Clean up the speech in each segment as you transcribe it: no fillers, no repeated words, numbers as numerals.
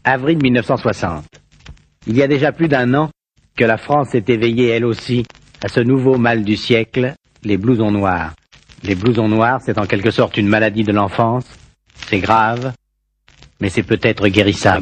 Avril 1960. Il y a déjà plus d'un an que la France s'est éveillée elle aussi à ce nouveau mal du siècle, les blousons noirs. Les blousons noirs, c'est en quelque sorte une maladie de l'enfance. C'est grave, mais c'est peut-être guérissable.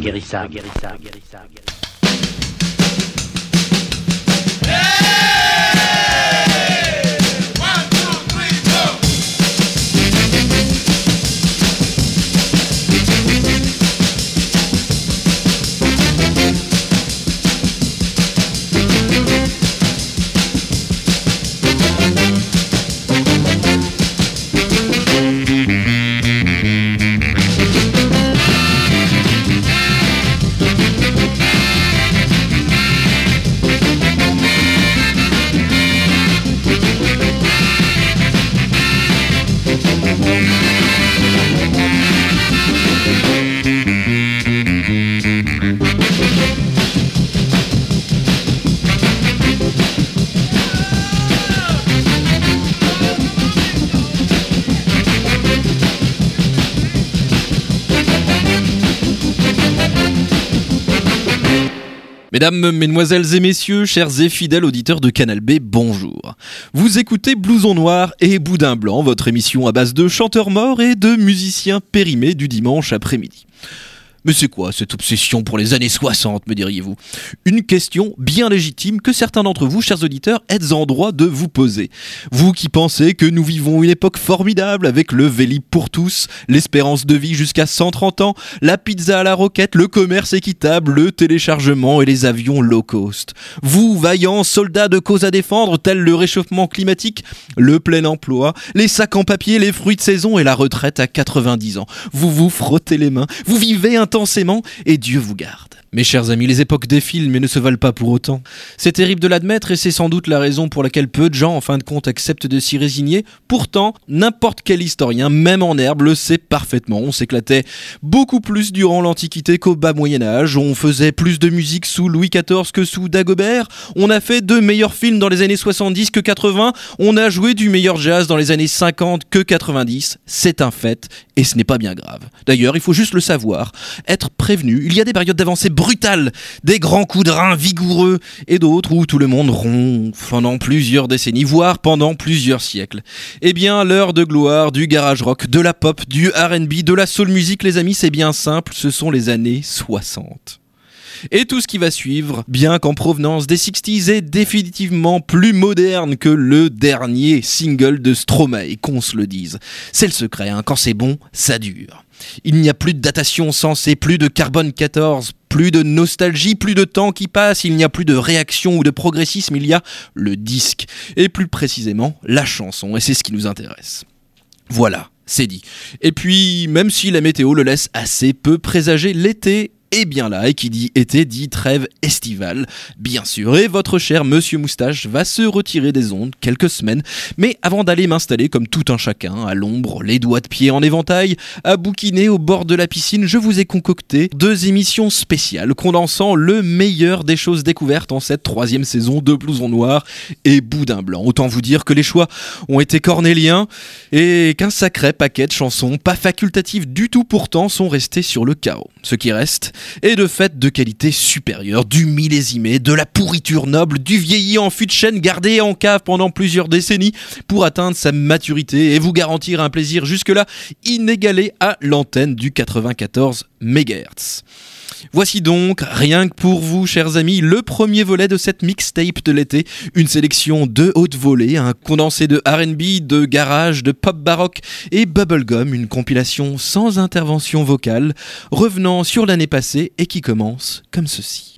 Mesdames, mesdemoiselles et messieurs, chers et fidèles auditeurs de Canal B, bonjour. Vous écoutez Blouson Noir et Boudin Blanc, votre émission à base de chanteurs morts et de musiciens périmés du dimanche après-midi. Mais c'est quoi cette obsession pour les années 60, me diriez-vous ? Une question bien légitime que certains d'entre vous, chers auditeurs, êtes en droit de vous poser. Vous qui pensez que nous vivons une époque formidable avec le Vélib pour tous, l'espérance de vie jusqu'à 130 ans, la pizza à la roquette, le commerce équitable, le téléchargement et les avions low cost. Vous, vaillants soldats de cause à défendre, tels le réchauffement climatique, le plein emploi, les sacs en papier, les fruits de saison et la retraite à 90 ans. Vous vous frottez les mains, vous vivez intensément et Dieu vous garde. Mes chers amis, les époques défilent mais ne se valent pas pour autant. C'est terrible de l'admettre et c'est sans doute la raison pour laquelle peu de gens en fin de compte acceptent de s'y résigner. Pourtant, n'importe quel historien, même en herbe, le sait parfaitement. On s'éclatait beaucoup plus durant l'Antiquité qu'au bas Moyen-Âge. On faisait plus de musique sous Louis XIV que sous Dagobert. On a fait de meilleurs films dans les années 70 que 80. On a joué du meilleur jazz dans les années 50 que 90. C'est un fait et ce n'est pas bien grave. D'ailleurs, il faut juste le savoir, être prévenu. Il y a des périodes d'avancée brutales, des grands coups de rein vigoureux et d'autres où tout le monde ronfle pendant plusieurs décennies, voire pendant plusieurs siècles. Eh bien, l'heure de gloire du garage rock, de la pop, du R&B, de la soul music, les amis, c'est bien simple, ce sont les années 60. Et tout ce qui va suivre, bien qu'en provenance des 60s, est définitivement plus moderne que le dernier single de Stromae, qu'on se le dise. C'est le secret, hein, quand c'est bon, ça dure. Il n'y a plus de datation sensée, plus de carbone 14, plus de nostalgie, plus de temps qui passe, il n'y a plus de réaction ou de progressisme, il y a le disque, et plus précisément la chanson, et c'est ce qui nous intéresse. Voilà, c'est dit. Et puis, même si la météo le laisse assez peu présager, l'été est bien là, et qui dit été dit trêve estivale, bien sûr, et votre cher Monsieur Moustache va se retirer des ondes quelques semaines, mais avant d'aller m'installer comme tout un chacun, à l'ombre, les doigts de pied en éventail, à bouquiner au bord de la piscine, je vous ai concocté 2 émissions spéciales condensant le meilleur des choses découvertes en cette 3e saison de Blouson Noir et Boudin Blanc. Autant vous dire que les choix ont été cornéliens et qu'un sacré paquet de chansons, pas facultatives du tout pourtant, sont restés sur le carreau. Ce qui reste est de fait de qualité supérieure, du millésimé, de la pourriture noble, du vieilli en fût de chêne gardé en cave pendant plusieurs décennies pour atteindre sa maturité et vous garantir un plaisir jusque-là inégalé à l'antenne du 94 MHz. Voici donc, rien que pour vous, chers amis, le premier volet de cette mixtape de l'été. Une sélection de haute volée, un condensé de R&B, de garage, de pop baroque et bubblegum, une compilation sans intervention vocale, revenant sur l'année passée et qui commence comme ceci.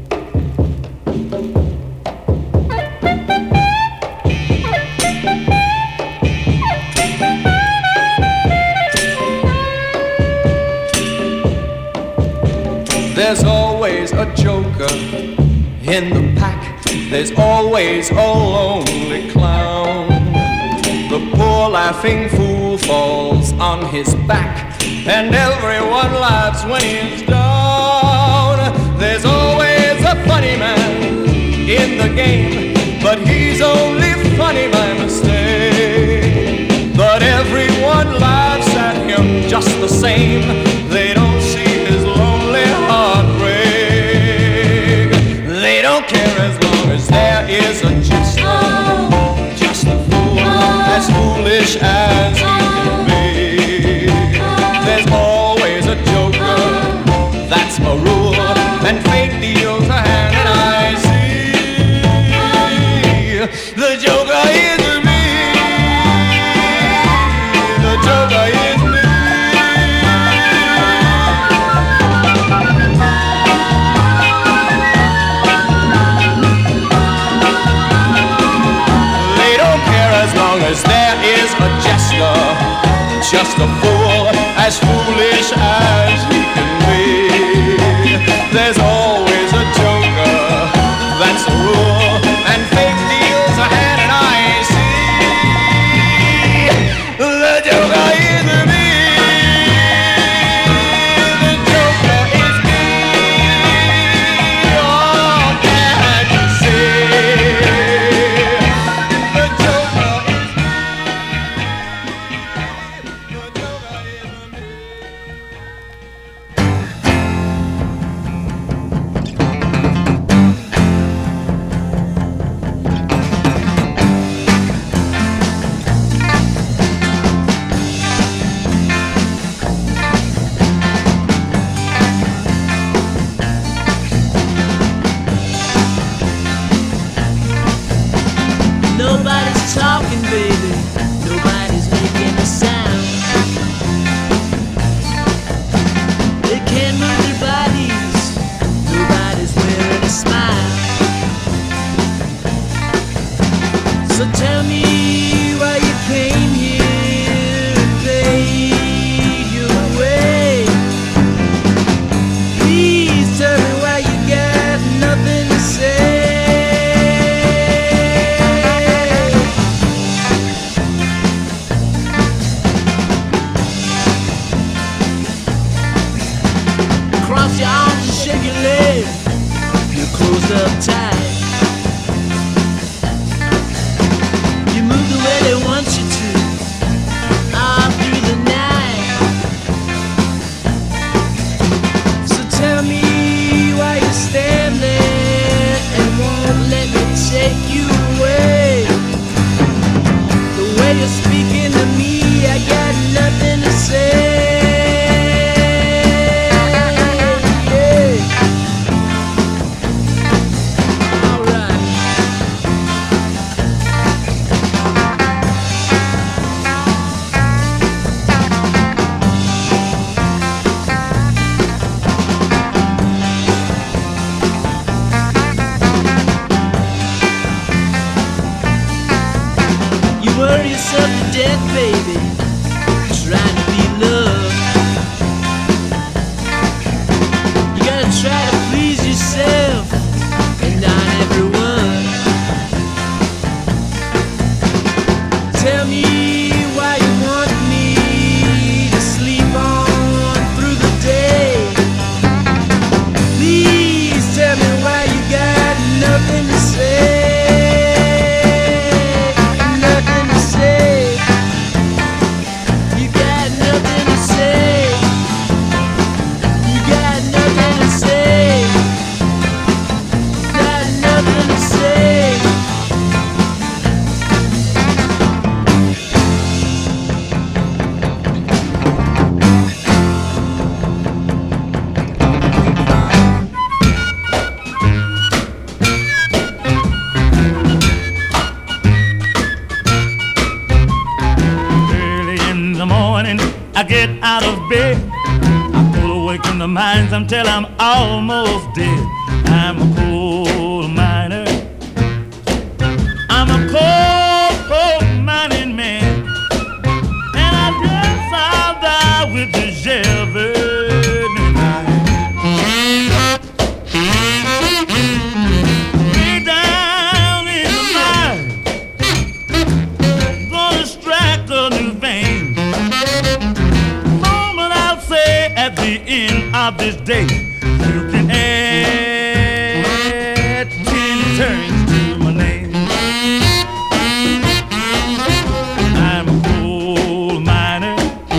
There's always a joker in the pack. There's always a lonely clown. The poor laughing fool falls on his back, and everyone laughs when he's down. There's always a funny man in the game, but he's only funny by mistake. But everyone laughs at him just the same. They don't see his lonely heart a joker, that's a rule, and fate deals a hand, and I see the joker is me, the joker is me. They don't care as long as there is a jester, just a fool, as foolish as he can be. There's always a joker, that's a rule, and fate deals a hand, and I see the joker is me, the joker is me. Oh, can't you see? The joker is me. The joker is me. Nobody's talking, baby. Nobody's making a sound. They can't move their bodies. Nobody's wearing a smile. So tell me why you came here and paid your way. Please tell me why you got nothing to say. Cross your arms and shake your legs. You're closed up tight. You move the way they want you to, all through the night. So tell me why you stand there and won't let me take you away. The way you're speaking to me, I got nothing to say. Alright. You worry yourself to death, baby, trying to be loved. You gotta try to please yourself and not everyone. Tell me why you want me to sleep on through the day. Please tell me why you got nothing to say. Nothing to say. You got nothing to say. You got nothing to say. Got nothing to say. Early in the morning, I get out of bed. I pull away from the mines until I'm almost dead. I'm a coal miner. I'm a coal mining man. And I guess I'll die with the Chevy in my hand. Way down in the mine, gonna strike a new vein. Moment I'll say at the end of this day, you can add 10 turns to my name. I'm a coal miner.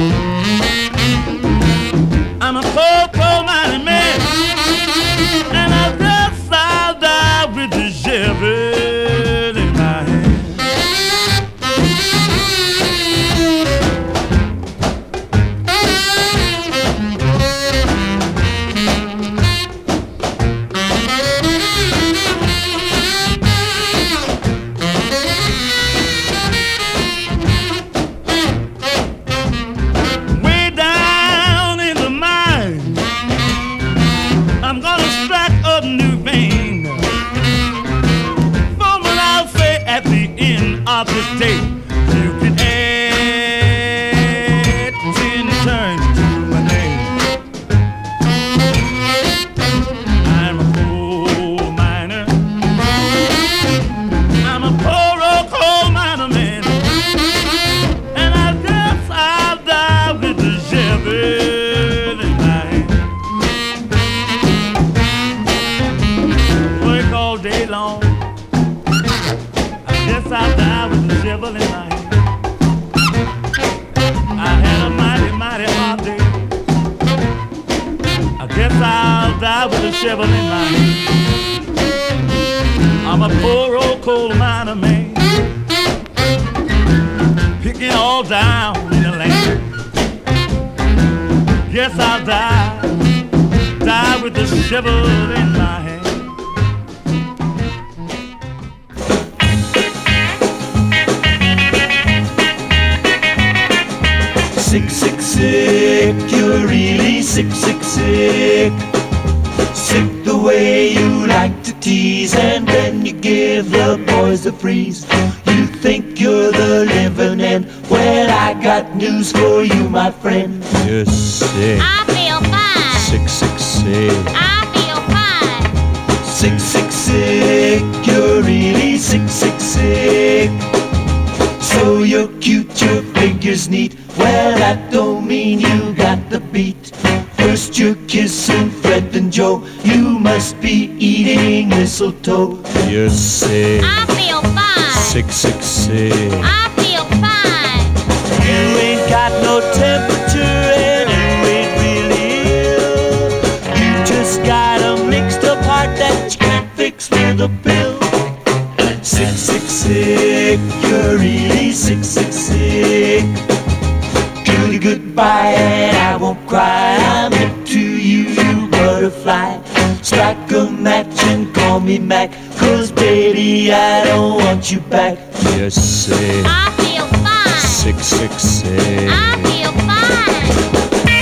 I'm a coal mining man. And I guess I'll die with the Chevy in my hand. I'll die with a shovel in my hand. I'm a poor old coal miner man, picking all down in the land. Yes, I'll die with the shovel in my hand. Sick, sick, sick, you're really sick, sick, sick. Sick the way you like to tease, and then you give the boys the freeze. You think you're the living end. Well, I got news for you, my friend. You're sick. I feel fine. Sick, sick, sick. I feel fine. Sick, sick, sick, you're really sick, sick, sick. So you're cute, your figure's neat. Well, that don't mean you got the beat. First you're kissing Fred and Joe. You must be eating mistletoe. You're sick. I feel fine. Sick, sick, sick. I feel fine. You ain't got no temperature and you ain't really ill. You just got a mixed up heart that you can't fix with a pill. Sick, sick, sick, you're really sick, sick, sick. Goody goodbye and I won't cry. I'm hip to you, you butterfly. Strike a match and call me Mac, 'cause baby I don't want you back. You're sick. I feel fine. Sick, sick, sick. I feel fine.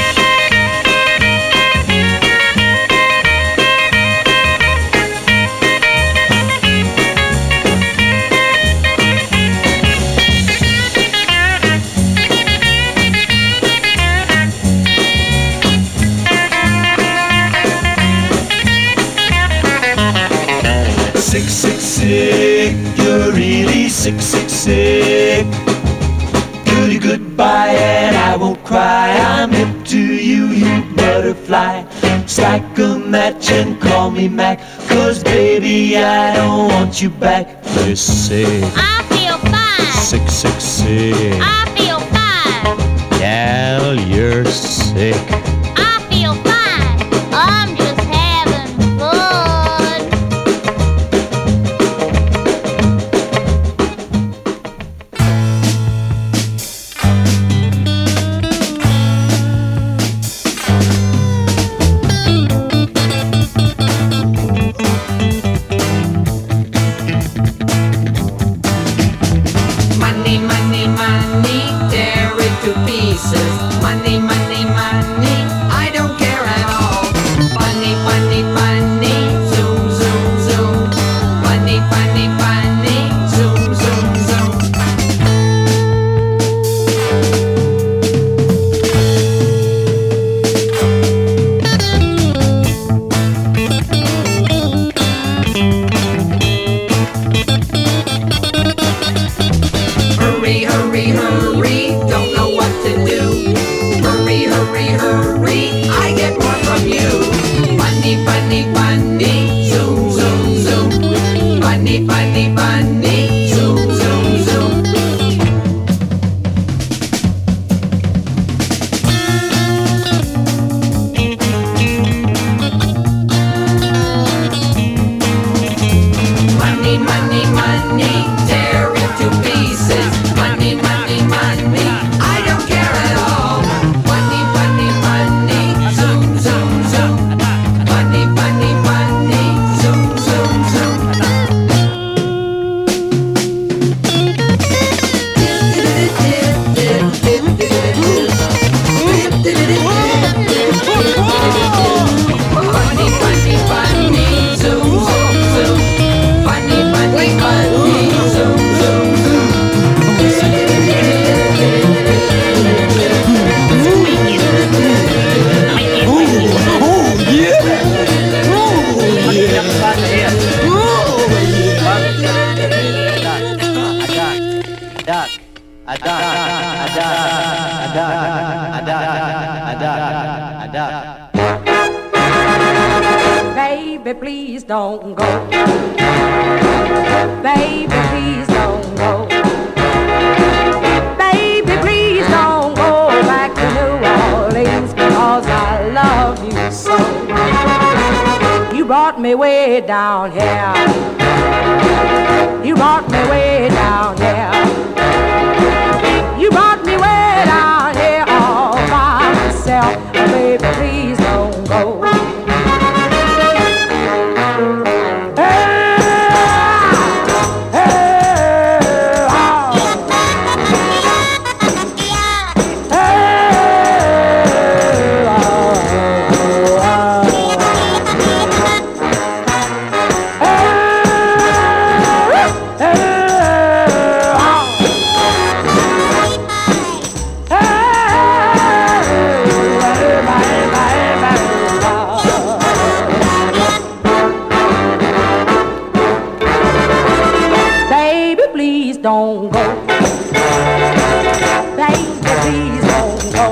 Sick, sick, sick, you're really sick, sick, sick. Goody goodbye and I won't cry. I'm hip to you, you butterfly. Strike a match and call me Mac, 'cause baby I don't want you back. You're sick. I feel fine. Sick, sick, sick. I feel fine. Gal, you're sick. I feel fine. I'm just having fun. Money, money, money, tear it to pieces. Money, money, money, I don't care at all. Funny, funny, funny, zoom, zoom, zoom. Funny, funny, funny, zoom, zoom, zoom. Hurry, hurry, hurry, don't know what to do. Hurry, hurry, hurry, I get more from you. Funny, funny, funny, zoom, zoom, zoom. Funny, funny, funny, zoom, zoom, zoom. Money, money, money, tear it to pieces. Money, money, money, I don't care at all. Money, money, money, zoom, zoom, zoom. Money, money, money, zoom, zoom, zoom. Funny, funny, funny, zoom, zoom, zoom. Funny, funny, funny, zoom, zoom, zoom. Baby, please don't go. Baby, please don't go. Baby, please don't go back to New Orleans, 'cause I love you. you so. You brought me way down here. You brought me way down here. You brought me way down here all by myself. Oh, baby, please don't go. Don't go. Baby, please don't go.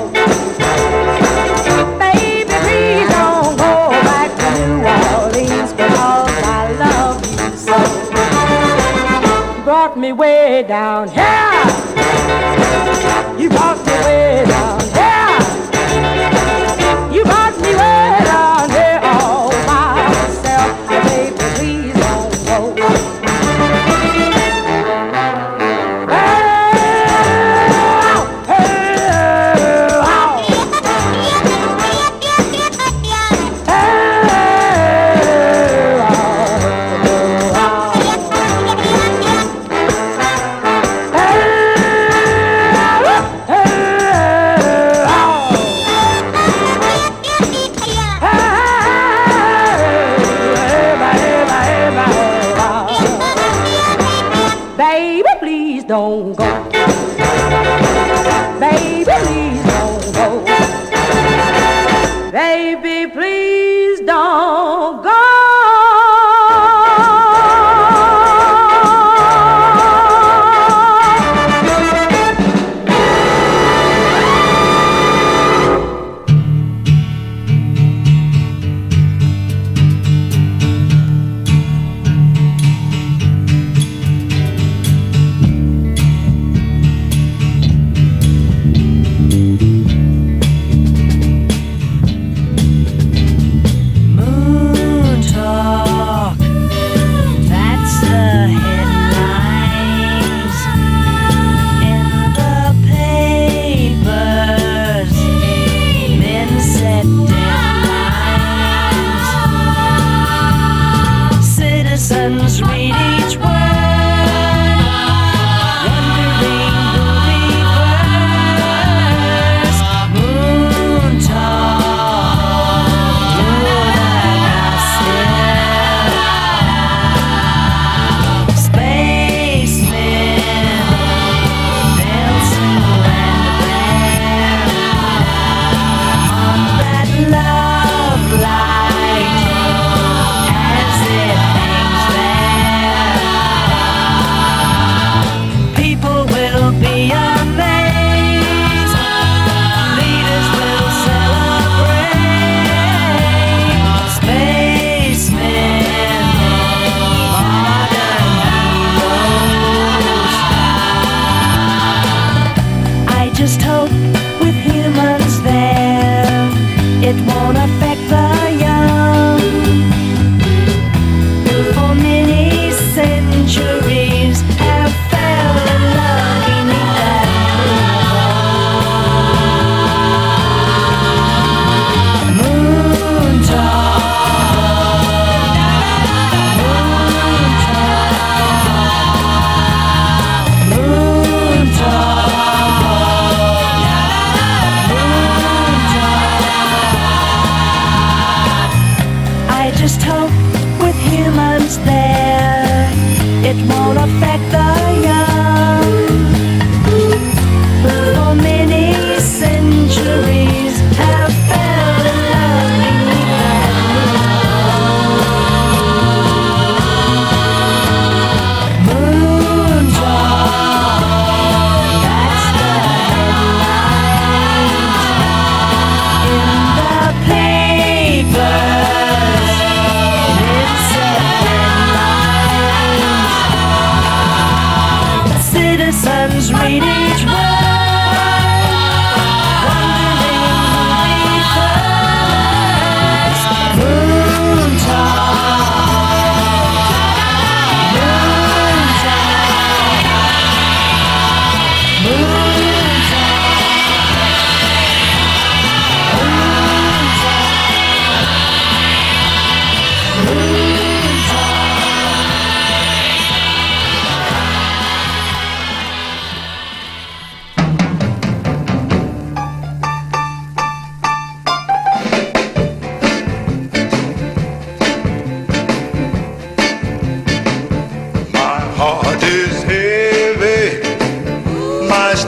Baby, please don't go back to New Orleans because I love you so. You brought me way down here. You brought me way down here. You brought me way down here all by myself. Baby, please don't go. Don't go. Baby, please don't go. Baby, please don't go.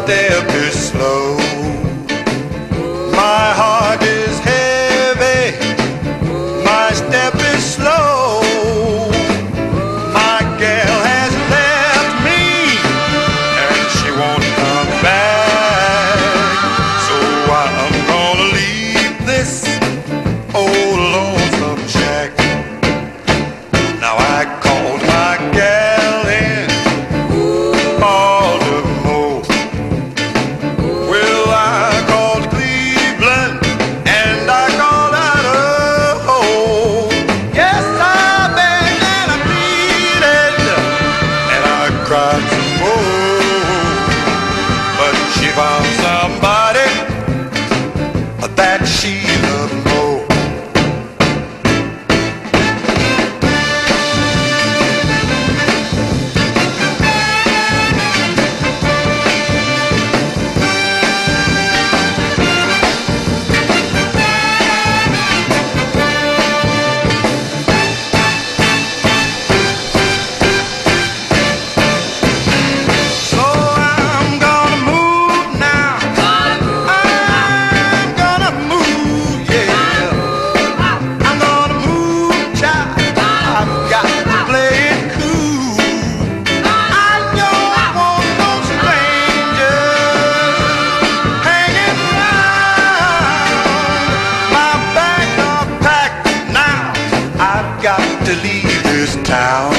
step is slow. My heart is heavy, my step is slow. My gal has left me, and she won't come back. So I'm gonna leave this old lonesome shack. Now I called my gal in Baltimore. Well, I called Cleveland and I called Idaho. Yes, I begged and I pleaded and I cried some more. But she found somebody that she loved more. So I'm gonna move now. I'm gonna move, yeah. I'm gonna move, child. I've got to play it cool. I don't want no strangers hanging around. My bags are packed now. I've got to leave this town.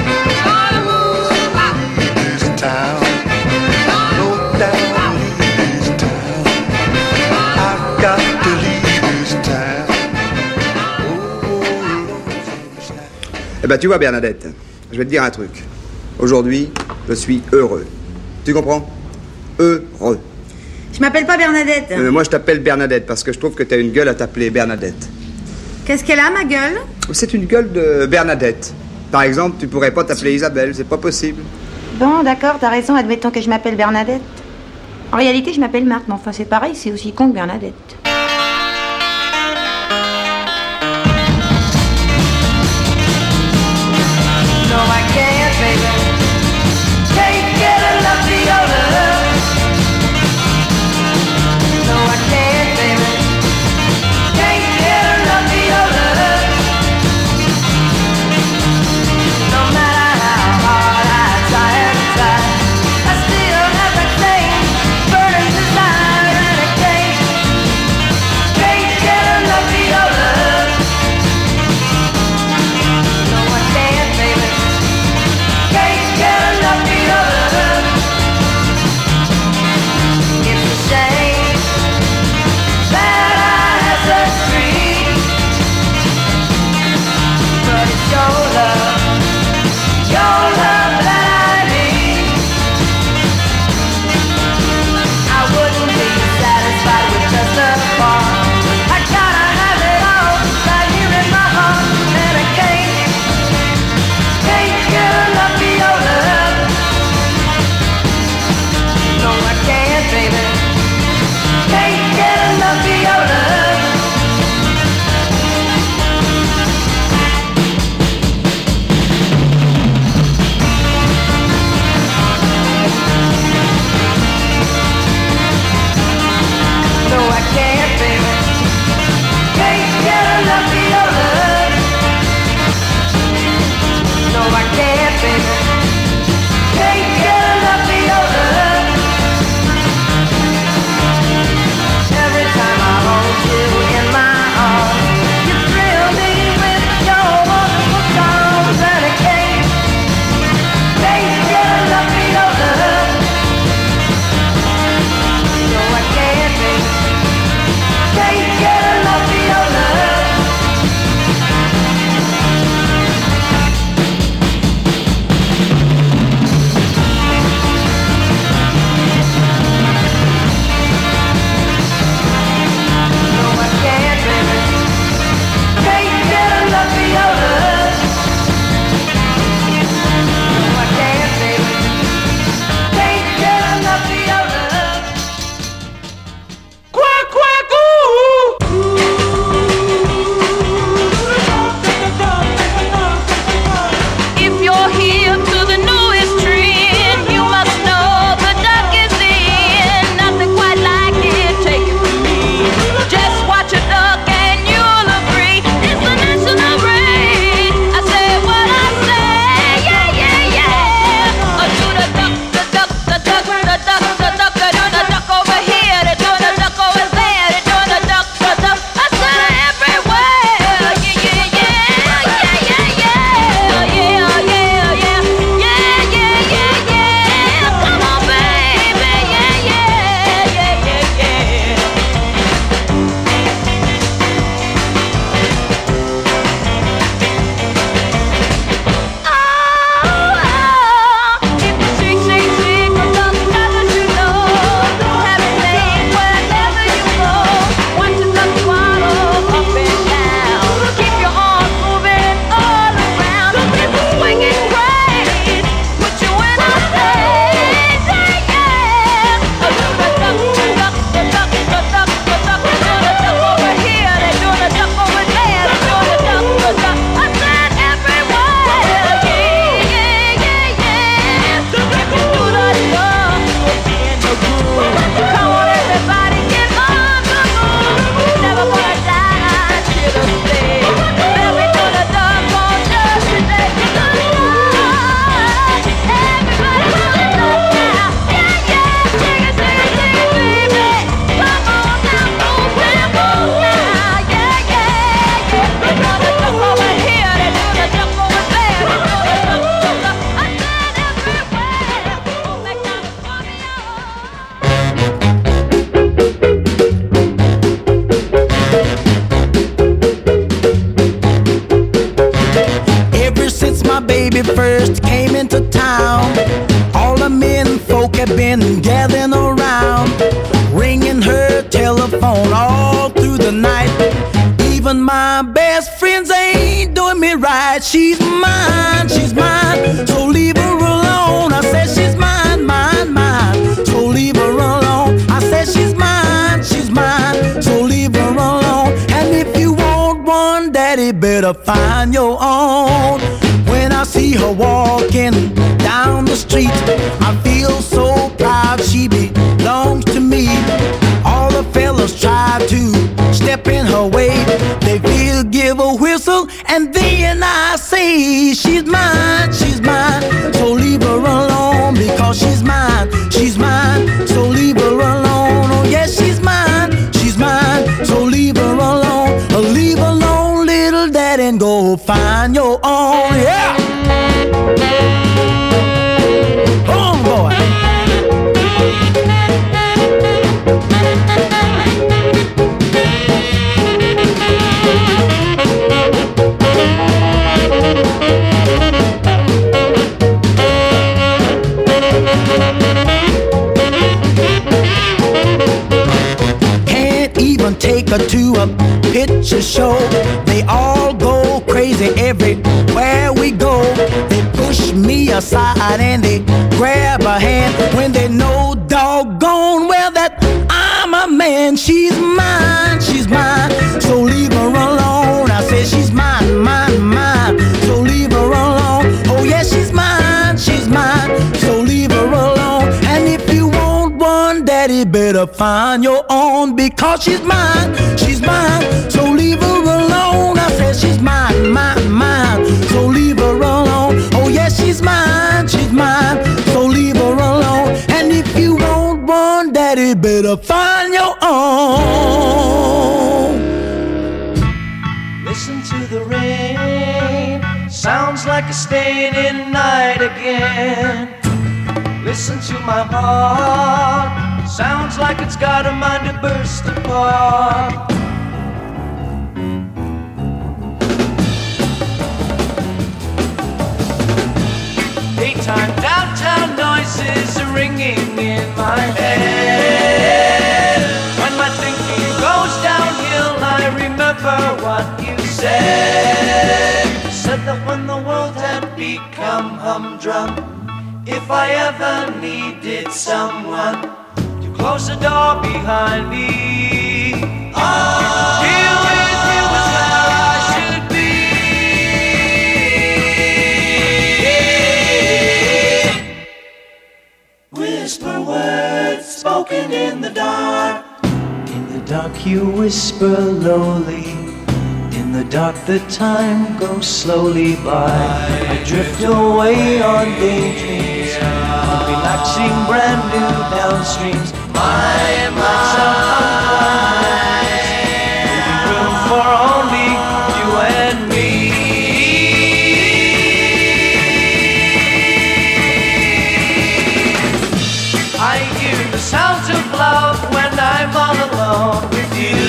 Leave this town. No doubt, leave this town. I've got to leave this town. Eh ben tu vois Bernadette, je vais te dire un truc. Aujourd'hui, je suis heureux. Tu comprends? Heureux. Je m'appelle pas Bernadette. Moi je t'appelle Bernadette parce que je trouve que t'as une gueule à t'appeler Bernadette. Qu'est-ce qu'elle a, ma gueule? C'est une gueule de Bernadette. Par exemple, tu pourrais pas t'appeler Isabelle, c'est pas possible. Bon, d'accord, t'as raison, admettons que je m'appelle Bernadette. En réalité, je m'appelle Marthe, mais enfin, c'est pareil, c'est aussi con que Bernadette. No, I can't, baby. Can't get enough of your love. No, I can't, baby. Can't get enough of your love. No matter how hard I try and try, I still have that same burning desire, and I can't baby first came into town, all the men folk have been gathering around, ringing her telephone all through the night. Even my best friends ain't doing me right. She's mine, so leave her alone. I said she's mine, mine, mine, so leave her alone. I said she's mine, so leave her alone. And if you want one, daddy, better find your own. When I see her walking down the street, I feel so proud she belongs to me. All the fellas try to step in her way. They feel, give a whistle, and then I say she's mine, so leave her alone. Because she's mine, so leave her alone. Oh yes, she's mine, so leave her alone. Leave alone, little daddy, and go find your own. Yeah. Come on, boy. Can't even take her to a picture show. They all go crazy everywhere we go. They push me aside and they grab a hand when they know doggone well that I'm a man. She's mine, so leave her alone. I said she's mine, mine, mine, so leave her alone. Oh yes, she's mine, so leave her alone. And if you want one, daddy, better find your own. Because she's mine, so leave her alone. I said she's mine, mine, mine, so leave her alone. Oh yes, she's mine, so leave her alone. And if you want one, daddy, better find your own. Listen to the rain, sounds like it's staying in night again. Listen to my heart, sounds like it's got a mind to burst apart. Daytime downtown noises are ringing in my head. When my thinking goes downhill, I remember what you said. You said that when the world had become humdrum, if I ever needed someone to close the door behind me, here with you was where I should be. Whisper words spoken in the dark. In the dark you whisper lowly. In the dark the time goes slowly by. I drift away on daydreams, relaxing brand new downstreams. My nights are compromised, leaving room for only you and me. I hear the sounds of love when I'm all alone with you.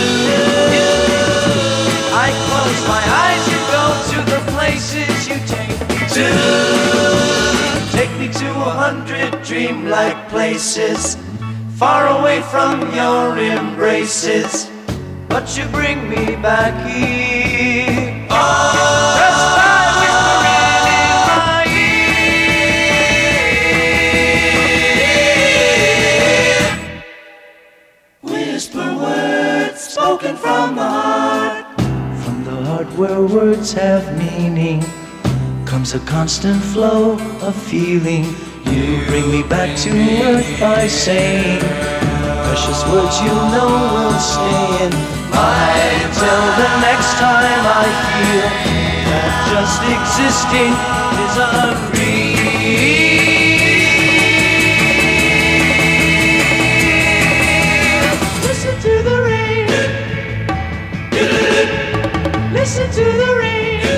I close my eyes and go to the places you take me to. Take me to 100 dreamlike places, far away from your embraces. But you bring me back here. Just by whispering in my ear. Whisper words spoken from the heart. Where words have meaning comes a constant flow of feeling. You bring me back to earth by saying precious words you know will stay in mind till the next time I feel that just existing is unreal. Listen to the rain. Listen to the rain.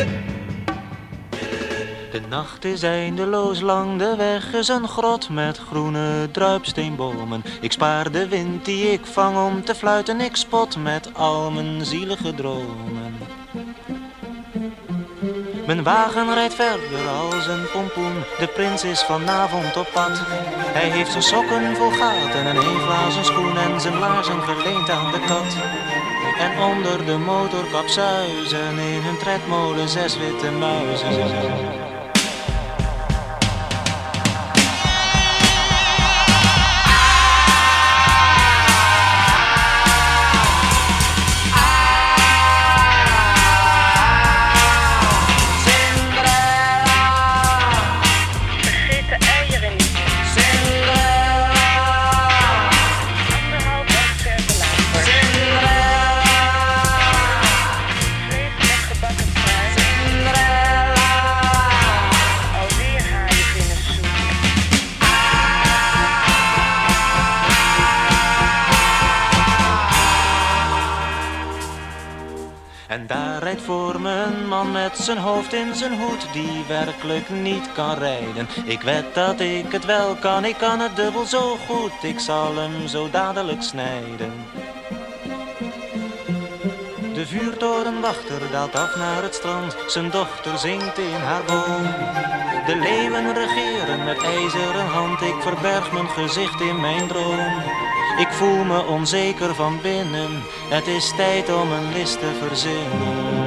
De nacht is eindeloos lang, de weg is een grot met groene druipsteenbomen. Ik spaar de wind die ik vang om te fluiten, ik spot met al mijn zielige dromen. Mijn wagen rijdt verder als een pompoen. De prins is vanavond op pad. Hij heeft zijn sokken vol gaten en een glazen schoen en zijn laarzen geleend aan de kat. En onder de motorkap zuizen in hun tredmolen 6 witte muizen. En daar rijdt voor me een man met zijn hoofd in zijn hoed die werkelijk niet kan rijden. Ik wed dat ik het wel kan, ik kan het dubbel zo goed, ik zal hem zo dadelijk snijden. De vuurtorenwachter daalt af naar het strand, zijn dochter zingt in haar boom. De leeuwen regeren met ijzeren hand, ik verberg mijn gezicht in mijn droom. Ik voel me onzeker van binnen, het is tijd om een list te verzinnen.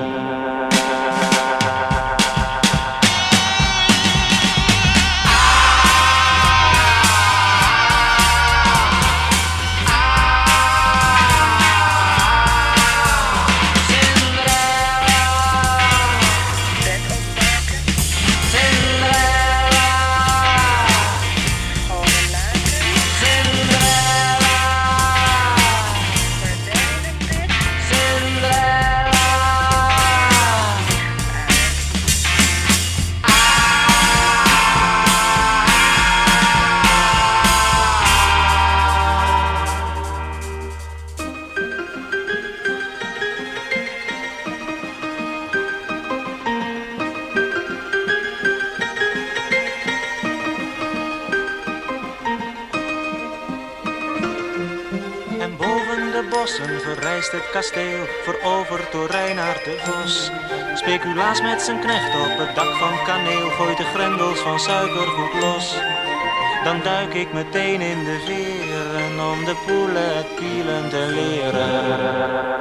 Verrijst het kasteel, veroverd door Reinaard de Vos. Speculaas met zijn knecht op het dak van kaneel gooit de grendels van suikergoed los. Dan duik ik meteen in de veren om de poelen het pielen te leren.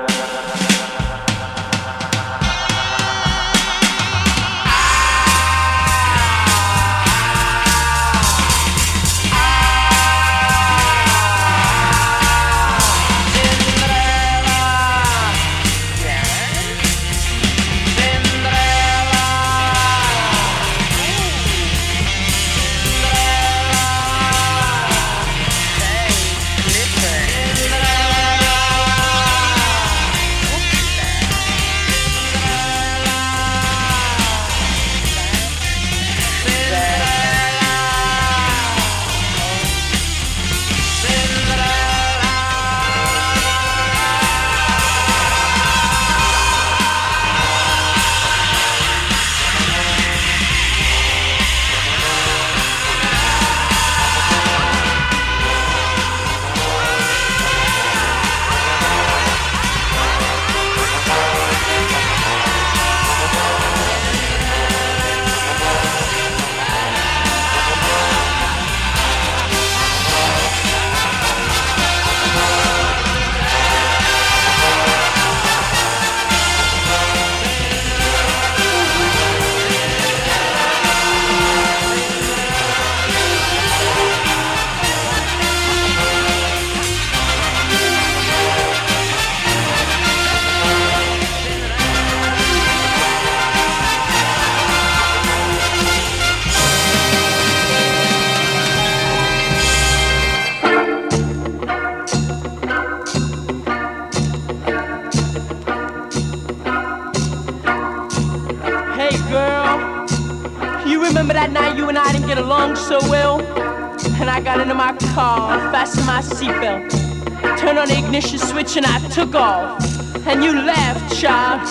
that night you and I didn't get along so well, and I got into my car, fastened my seatbelt, turned on the ignition switch, and I took off. And you laughed, child.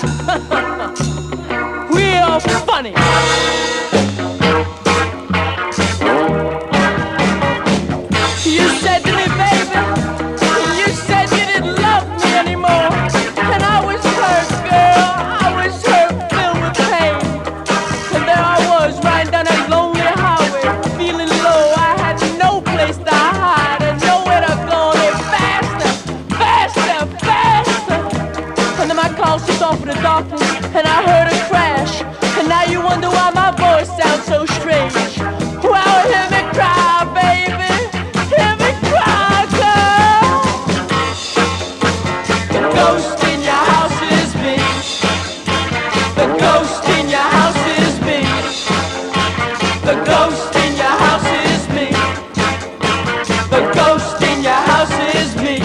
Real funny. You said to me, baby, you said you didn't love me anymore. And I was hurt, girl, I was hurt, filled with pain. ghost in your house is me. The ghost in your house is me. The ghost in your house is me.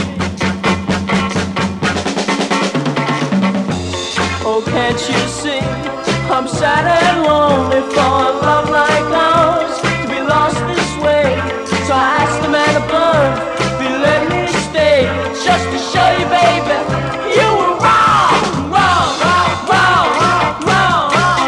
Oh, can't you see? I'm sad and lonely for a love like ours to be lost this way. So I asked the man above if he'd let me stay, just to show you, baby, you were wrong, wrong, wrong, wrong, wrong, wrong, wrong.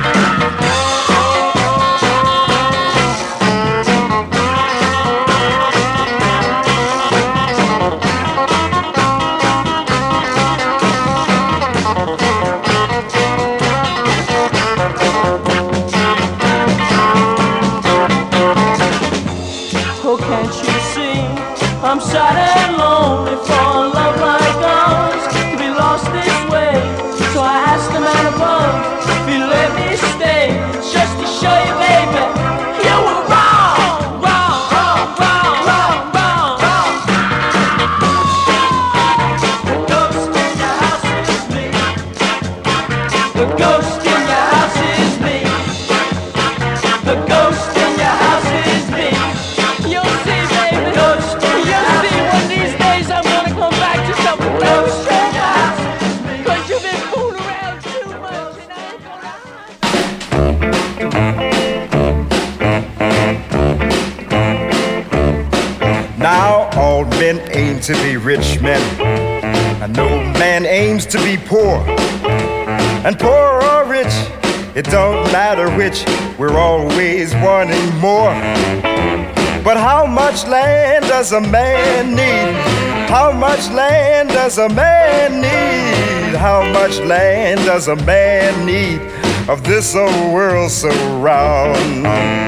Oh, can't you see? I'm sad and lonely for a love like ours to be lost this way. So I asked the man above if he'd let me stay, just to show you, baby, you were wrong, wrong, wrong, wrong, wrong, wrong, wrong. The ghost in your house is me. The ghost in your house is me. The ghost in your house is me. You'll see, baby. Ghost. You'll see one of these days I'm gonna come back to something else. Cause you've been fooling around too much and I ain't gonna. Now all men aim to be rich men, and no man aims to be poor. And poor or rich, it don't matter which, we're always wanting more. But how much land does a man need? How much land does a man need? How much land does a man need of this old world so round?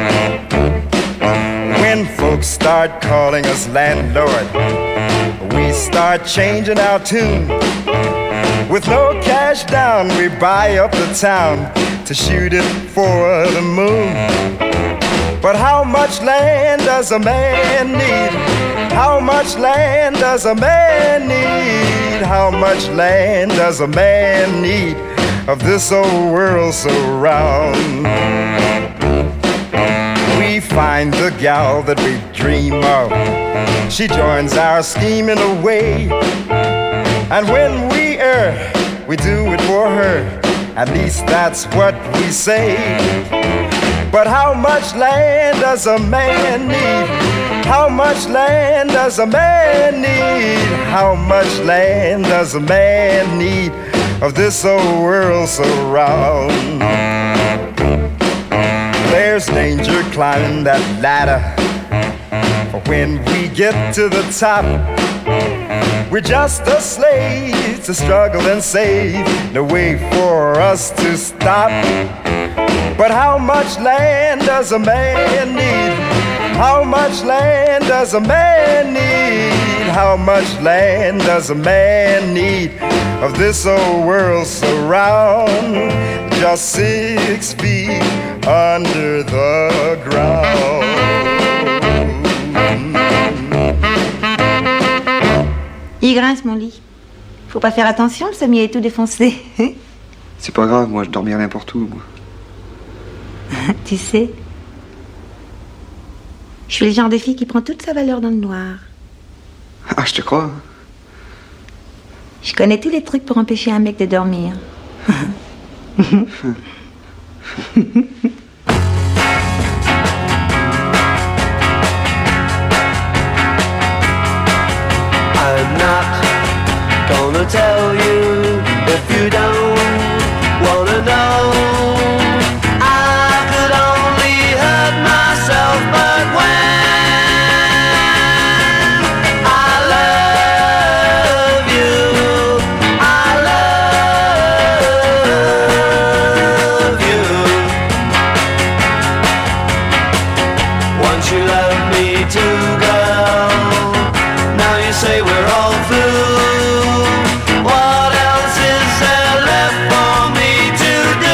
When folks start calling us landlord, we start changing our tune. With no cash down, we buy up the town to shoot it for the moon. But how much land does a man need? How much land does a man need? How much land does a man need of this old world so round? We find the gal that we dream of. She joins our scheme in a way. And when we err, we do it for her. At least that's what we say. But how much land does a man need? How much land does a man need? How much land does a man need of this old world so round? There's danger climbing that ladder, for when we get to the top, we're just a slave to struggle and save, no way for us to stop. But how much land does a man need? How much land does a man need? How much land does a man need of this old world so round? Just 6 feet under the ground. Il grince mon lit. Faut pas faire attention, le sommier est tout défoncé. C'est pas grave, moi je dormirai n'importe où, moi. Tu sais, je suis le genre de fille qui prend toute sa valeur dans le noir. Ah, je te crois. Je connais tous les trucs pour empêcher un mec de dormir. I'm not gonna tell you if you don't wanna know. I could only hurt myself, but when I love you, I love you. Once you loved me too, girl. Now you say we're all through. What else is there left for me to do?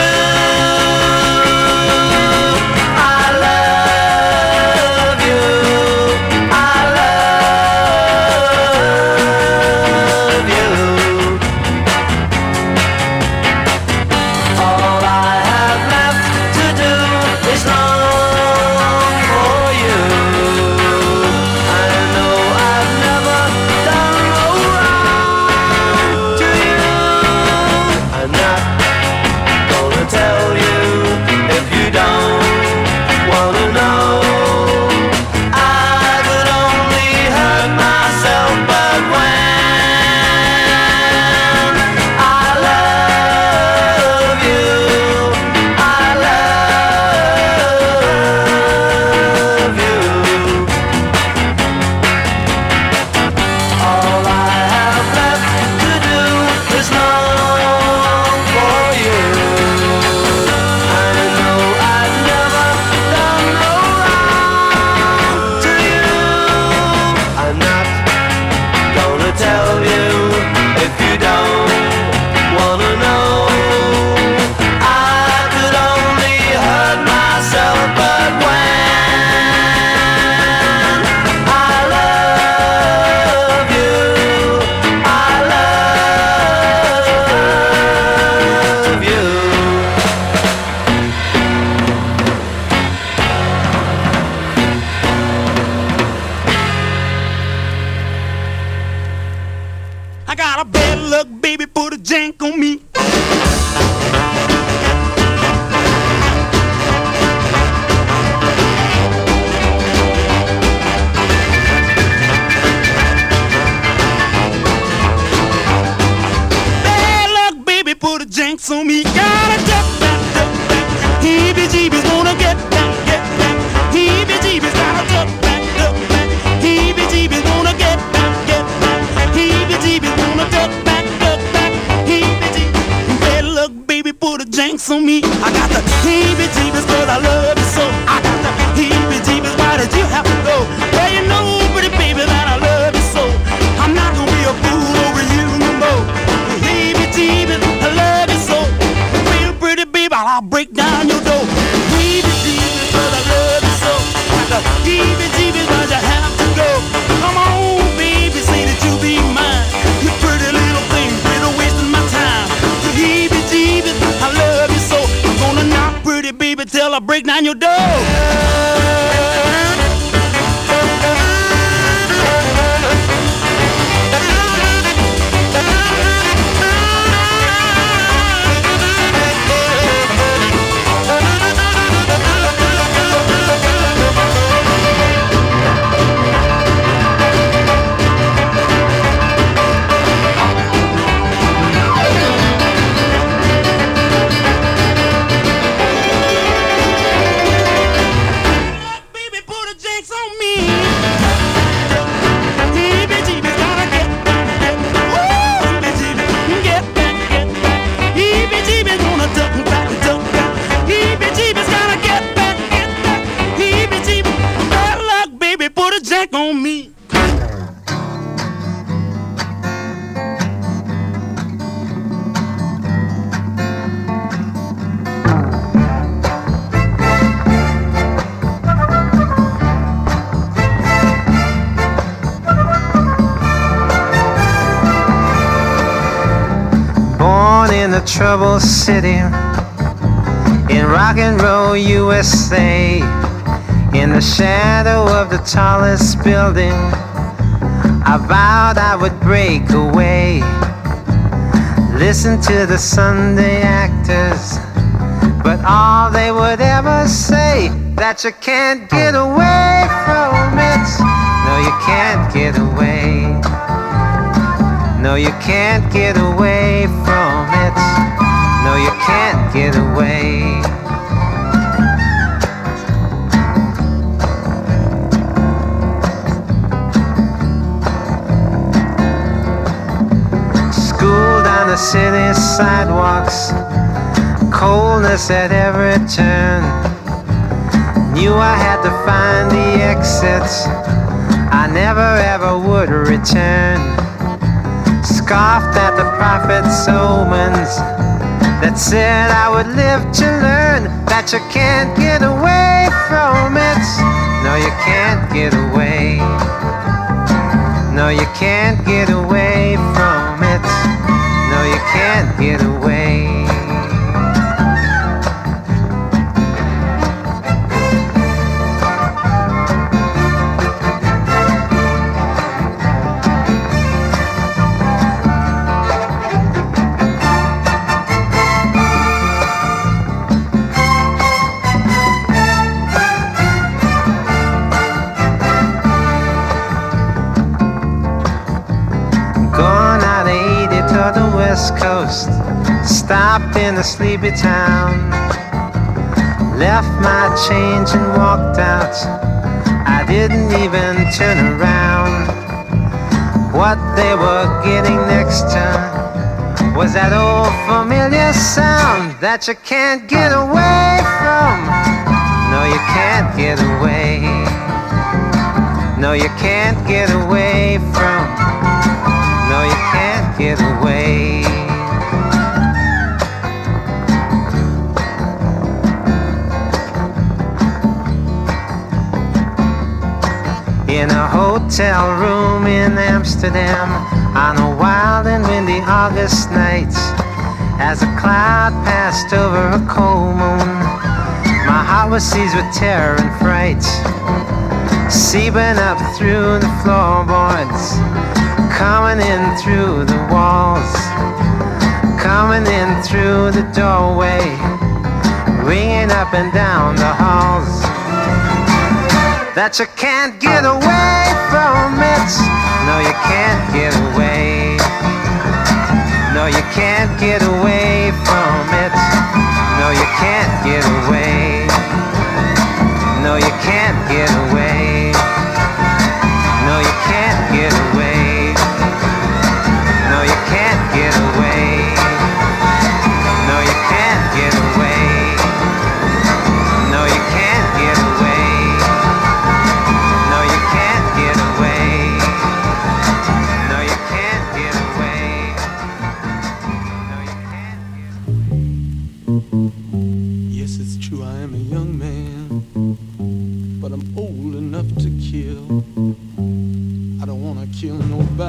jinx on me. I got the heebie-jeebies 'cause I love you so. I got the heebie-jeebies, why did you have to go? Well, you know, pretty baby, that I love you so. I'm not gonna be a fool over you no more. Heebie-jeebies, I love you so. Real pretty baby, I'll break down your door. Heebie-jeebies, 'cause I love you so. Got the heebie-jeebies, why you have to go? Come on, baby, say that you be mine. You pretty little thing, really wasting my time. The heebie-jeebies, I love you so. I'm gonna knock pretty baby till I break down your door. On me. Born in the troubled city in rock and roll USA. In the shadow of the tallest building, I vowed I would break away. Listen to the Sunday actors, but all they would ever say, that you can't get away from it. No, you can't get away. No, you can't get away from it. No, you can't get away. The city sidewalks, coldness at every turn. Knew I had to find the exits, I never ever would return. Scoffed at the prophet's omens that said I would live to learn that you can't get away from it. No, you can't get away. No, you can't get away from it. No, you can't get away. Gone out 80 to the West Coast, stopped in a sleepy town, left my change and walked out. I didn't even turn around. What they were getting next to was that old familiar sound that you can't get away from. No, you can't get away. No, you can't get away from. No, you can't get away. In a hotel room in Amsterdam, on a wild and windy August night, as a cloud passed over a cold moon, my heart was seized with terror and fright, seeping up through the floorboards, coming in through the walls, coming in through the doorway, ringing up and down the halls. That you can't get away from it. No, you can't get away. No, you can't get away from it. No, you can't get away. No, you can't get away. No, you can't get away. No, you can't get away. No, you can't get away.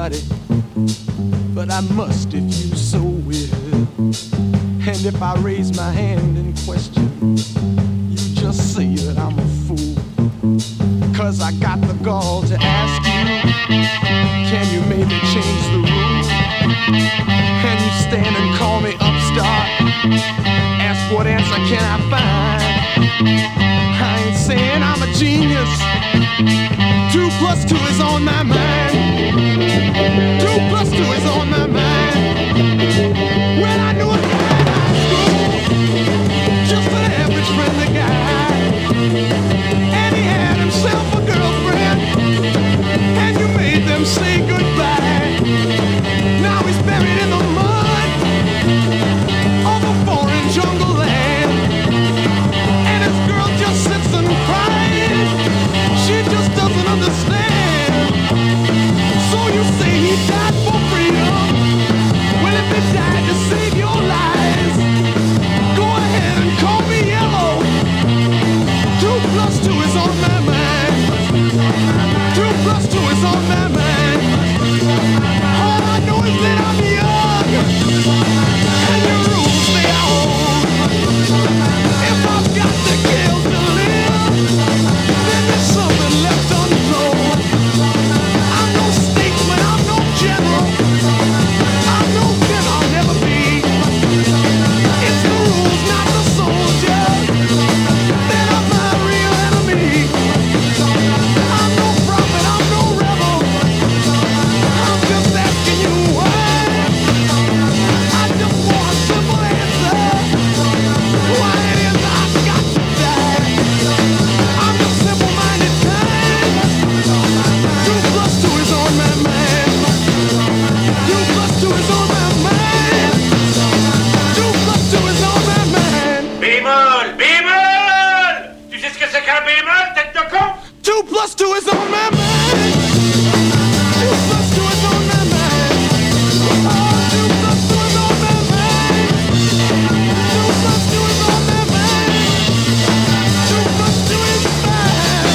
nobody, but I must if you so will. And if I raise my hand in question, you just say that I'm a fool. 'Cause I got the gall to ask you, can you maybe change the rules? And you stand and call me upstart, ask what answer can I find? I ain't saying I'm a genius, 2 + 2 is on my mind. 2 + 2 is on my mind. Well, I knew a guy in high school, just an average friendly guy, and he had himself a girlfriend, and you made them say goodbye. Now he's buried in the mud of a foreign jungle land, and his girl just sits and cries. She just doesn't understand. So you say he died for freedom. Well, if he died to save your lives, go ahead and call me yellow. 2 + 2 is on my mind. 2 + 2 is on my mind. All I know is that I'm young, and the rules they are old. If I've got to kill to live, then there's something left untold. I'm no statesman, I'm no general, I'm no kin, I'll never be. It's the rules, not the soldiers, that are my real enemy. I'm no prophet, I'm no rebel, I'm just asking you why. I just want a simple answer, why it is I've got to die. I'm the simple-minded kind. 2 + 2 is on my mind. 2 + 2 is on my mind. 2 + 2 is on my mind. Bémol, bémol! Tu sais ce que c'est qu'un bémol, tête de con? 2 + 2 is on my mind. 2 + 2 is on my mind. Oh, 2 + 2 is on my mind. 2 + 2 is on my mind. 2 + 2 is mine.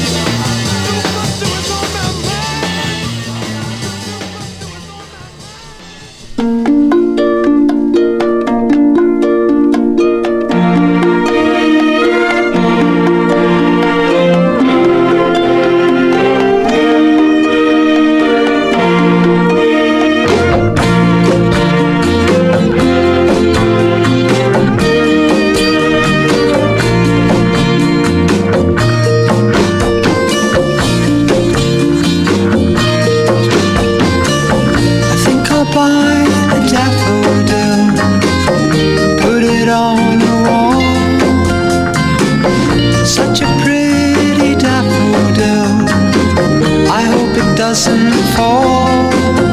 2 + 2 is on my mind. I think I'll buy a daffodil, put it on the wall. Such a pretty daffodil, I hope it doesn't fall.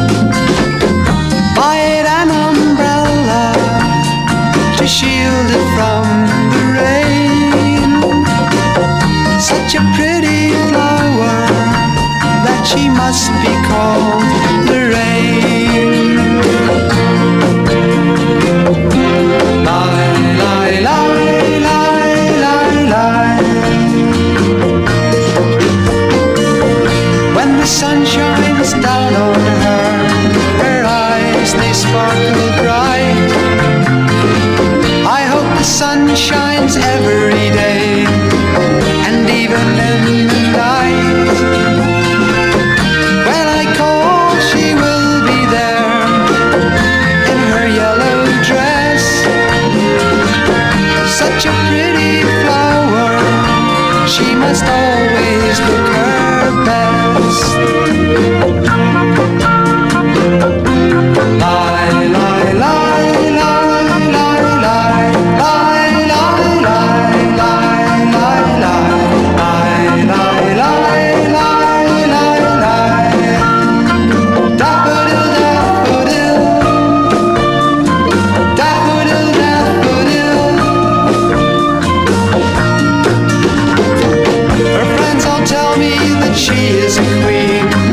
Buy it an umbrella to shield it from the rain. Such a pretty flower that she must be called the rain. Lie, lie, lie, lie, lie, lie. When the sun shines down on her, her eyes they sparkle bright. I hope the sun shines every day, and even in the night. When I call, she will be there in her yellow dress. Such a pretty flower, she must always look her best. Lie, lie, lie, lie, lie, lie, lie, lie, lie, lie, lie, lie, lie, lie, lie, lie, lie. Daffodil, daffodil, daffodil, daffodil. Her friends all tell me that she is a queen,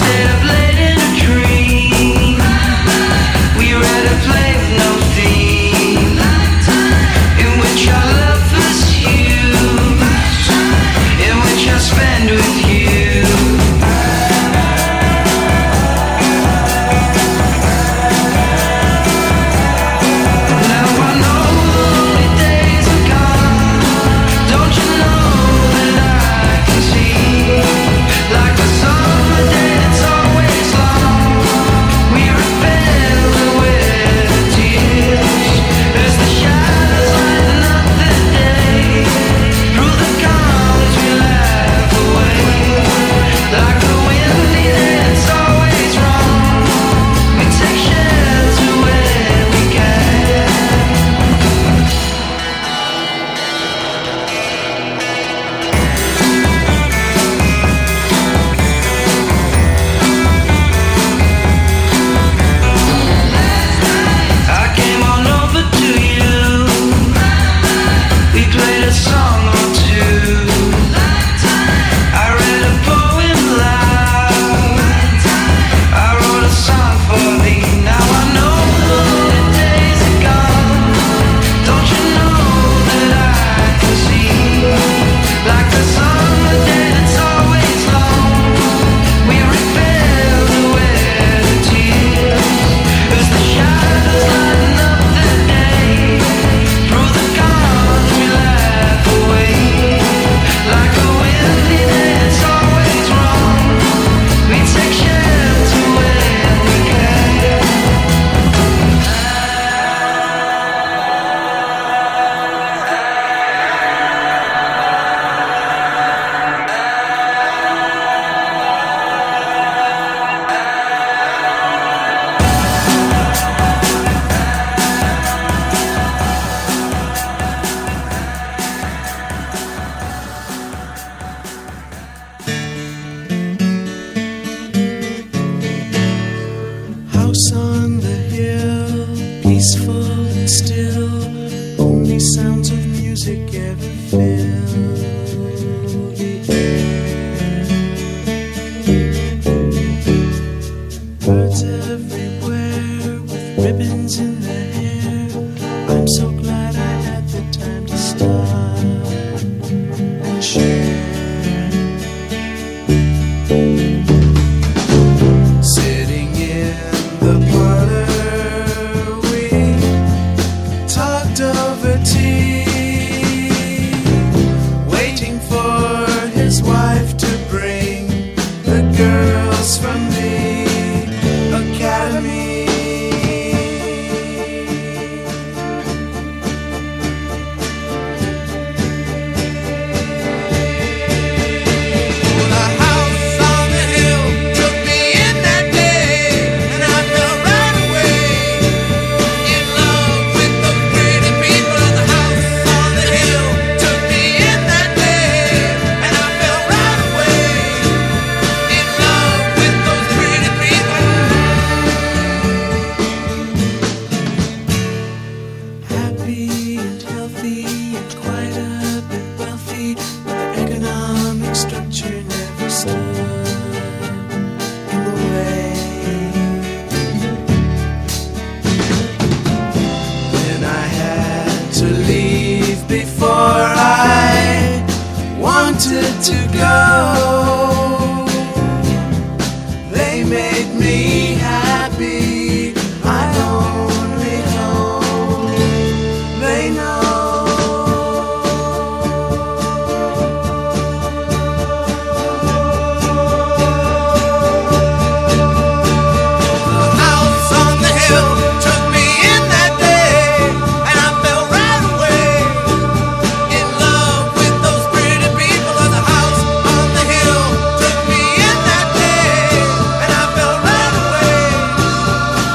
Instead of letting a dream, we read a play with no theme, in which our love pursued, in which I spend with you. Now I know the lonely days are gone. Don't you know that I can see, like the summer day that's always long, we refill with tears as the shadows lighten up the day. Through the calms we laugh away, like the windy day that's always wrong. We take shelter where we can. I came on over to you. We played a song or two. I read a poem loud. I wrote a song for thee. Now I know the lonely days are gone. Don't you know that I can see, like the summer day that's always long, we refill with tears as the shadows lighten up the day. Through the calms we laugh away, like a windy day that's always wrong. We take shelter where we can. House on the hill, peaceful and still, only sounds of music ever fill the air. Birds everywhere with ribbons in their hair. I'm so glad I had the time to stop and share. Sitting in the parlor, we talked over tea, waiting for his wife to bring the girls from the academy. The house on the hill took me in that day, and I fell right away in love with those pretty people. And the house on the hill took me in that day, and I fell right away in love with those pretty people. Happy and healthy and quite a bit wealthy, but the economic structure never stood in the way. Then I had to leave before I wanted to go. They made me happy, I only hope they know. The house on the hill took me in that day, and I fell right away in love with those pretty people. And the house on the hill took me in that day, and I fell right away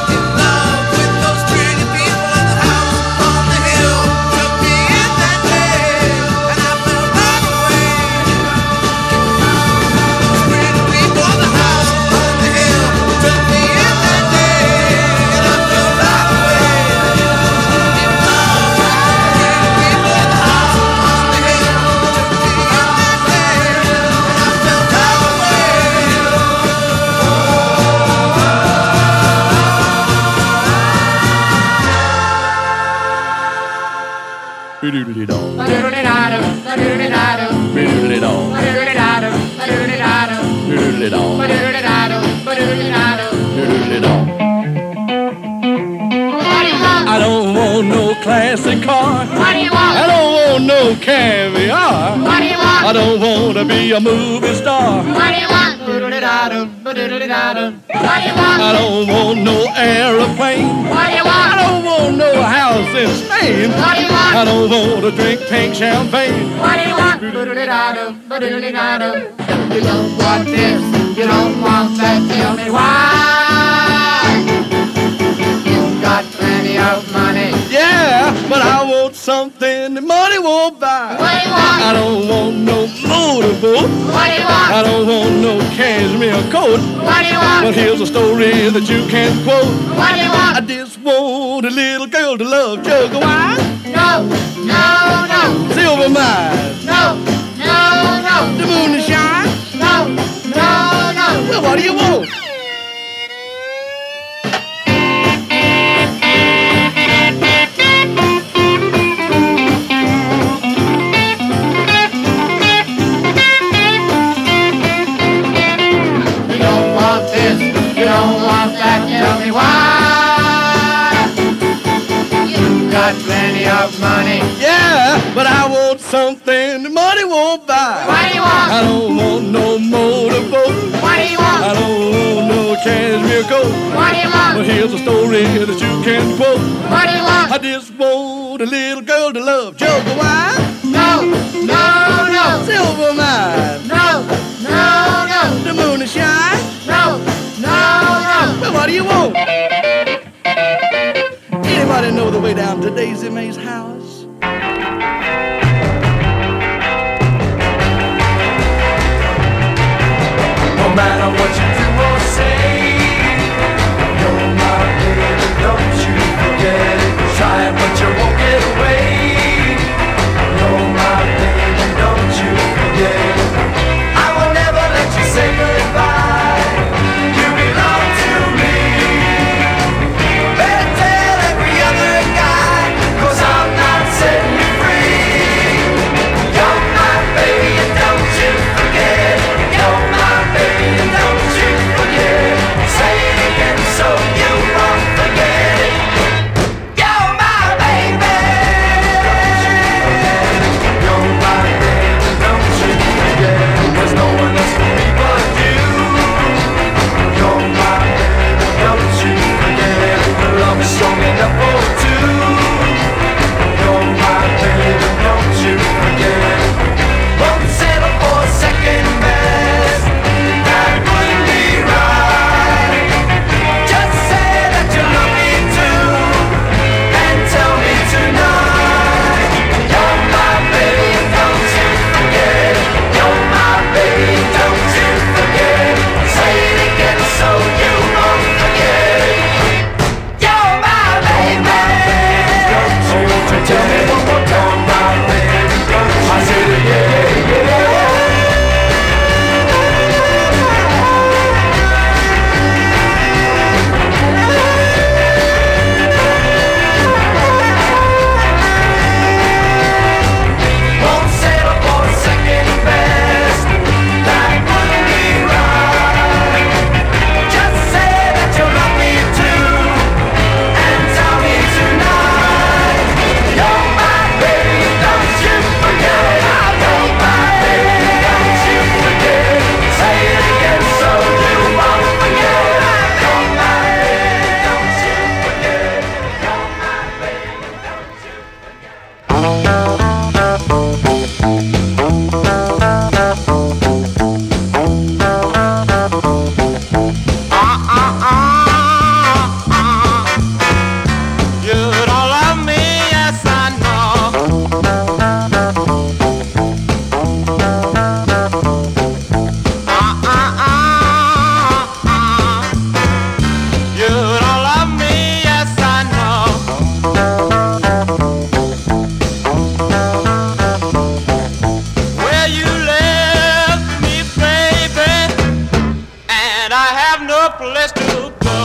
Be-doodly-dong. Ba-doodly-da-dum, ba-doodly-da-dum, Be-doodly-dong. ba-doodly-da-dum, ba-doodly-da-dum, Be-doodly-dong. ba-doodly-da-dum, ba-doodly-da-dum. Be-doodly-dong. What do you want? I don't want no classic car. What do you want? I don't want no caviar. What do you want? I don't want to be a movie star. What do you want? Ba-doodly-da-dum, ba-doodly-da-dum. What do you want? I don't want no aeroplane. What do you want? I don't want no house in Spain. What do you want? I don't want to drink pink champagne. What do you want? Ba-doodly-da-dum, ba-doodly-da-dum. You don't want this, you don't want that, tell me why. You've got plenty of money. Yeah, but I want something that money won't buy. What do you want? I don't want no motorboat. What do you want? I don't want no cashmere coat. What do you want? But here's a story that you can quote. What do you want? I just want a little girl to love jug of wine. No, no, no. Silver mine. No, no, no. The moon to shine. No, no, no. Well, what do you want? You don't want this, you don't want that, tell me why. You've got plenty of money. Yeah, but I want something that money won't buy. What do you want? I don't want no motorboat. What do you want? I don't want no cashmere coat. What do you want? But here's a story that you can quote. What do you want? I just want a little girl to love jug of wine. No, no, no. Silver mine. No, no, no. The moon to shine. No, no, no. Well, what do you want? Anybody know the way down to Daisy Mae's house? No matter what you do or say, you're my baby, don't you forget it. Try it, but you won't get away. You're my baby, don't you forget it. I will never let you say goodbye. You belong to me. Better tell every other guy, 'cause I'm not setting you free. You're my baby, and don't you forget it. You're my baby, and don't you forget it. Say it again so you won't forget it. You're my baby. You're my baby, don't you forget it. There's no one else for me but you. You're my baby, don't you forget it. The love is strong enough for two. You're my baby, don't you forget it. Won't settle for second best. That wouldn't be right. Just say that you love me too, and tell me tonight. You're my baby, don't you forget it. You're my baby, don't you forget it. Say it again so you won't forget it. You're my baby, don't you forget it. You're my baby, don't you forget it. Won't settle for second best. That wouldn't be right. Just say that you love me too, and tell me tonight. You're my baby, don't you forget it. You're my baby, don't you forget it. Say it again so you won't forget it. You're my baby, don't you forget it. You're my baby, don't you forget it. You don't love me, yes I know. You don't love me, yes I know. Where you left me, baby, and I have no place to go.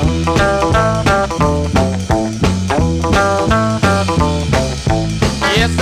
Yes,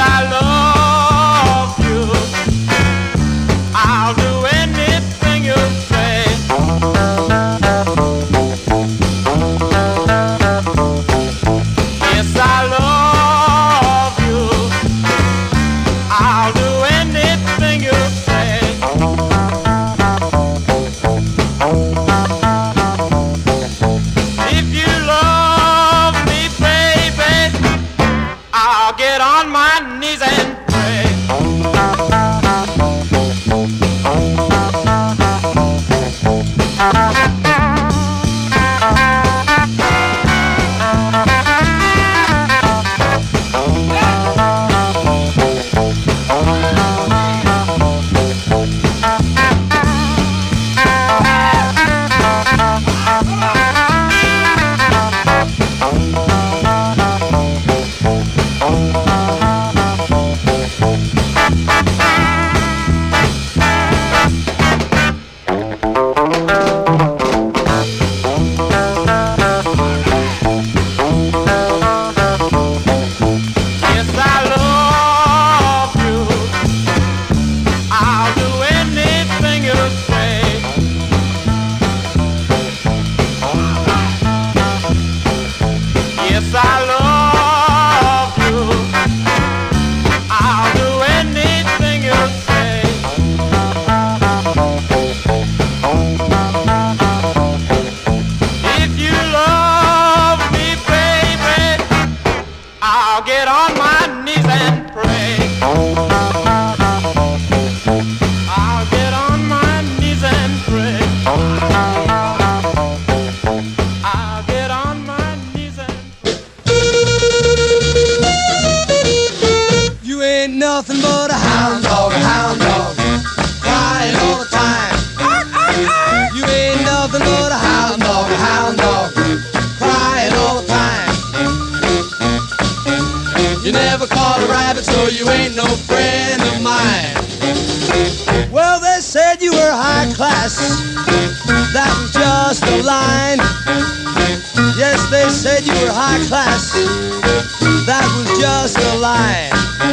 line. Yes, they said you were high class. That was just a lie.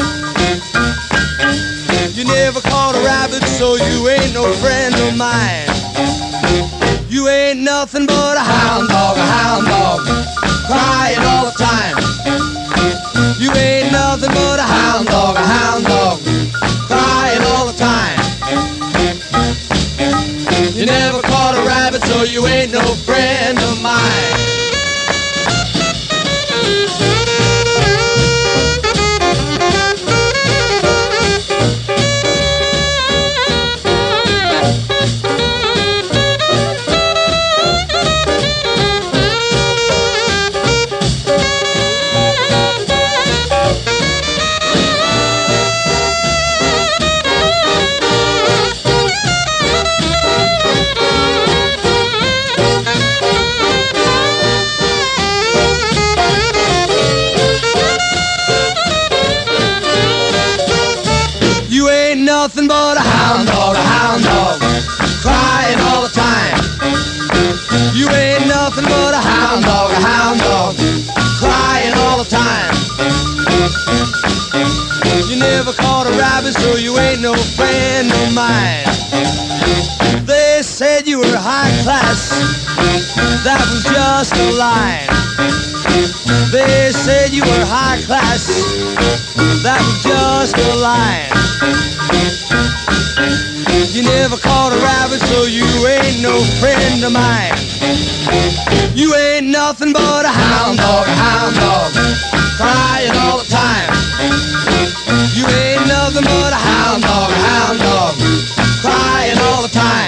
You never caught a rabbit, so you ain't no friend of mine. You ain't nothing but a hound dog, crying all the time. You ain't nothing but a hound dog, crying all the time. You never caught a rabbit, so you ain't no friend of mine. Nothing but a hound dog, crying all the time. You ain't nothing but a hound dog, crying all the time. You never caught a rabbit, so you ain't no friend of mine. They said you were high class, that was just a lie. They said you were high class, that was just a lie. You never caught a rabbit, so you ain't no friend of mine. You ain't nothing but a hound dog, crying all the time. You ain't nothing but a hound dog, crying all the time.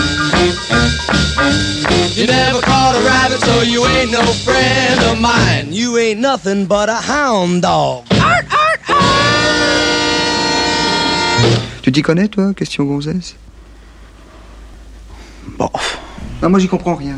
You never caught a rabbit, so you ain't no friend of mine. You ain't nothing but a hound dog. Tu t'y connais, toi, question gonzesse? Bon. Non, moi, j'y comprends rien.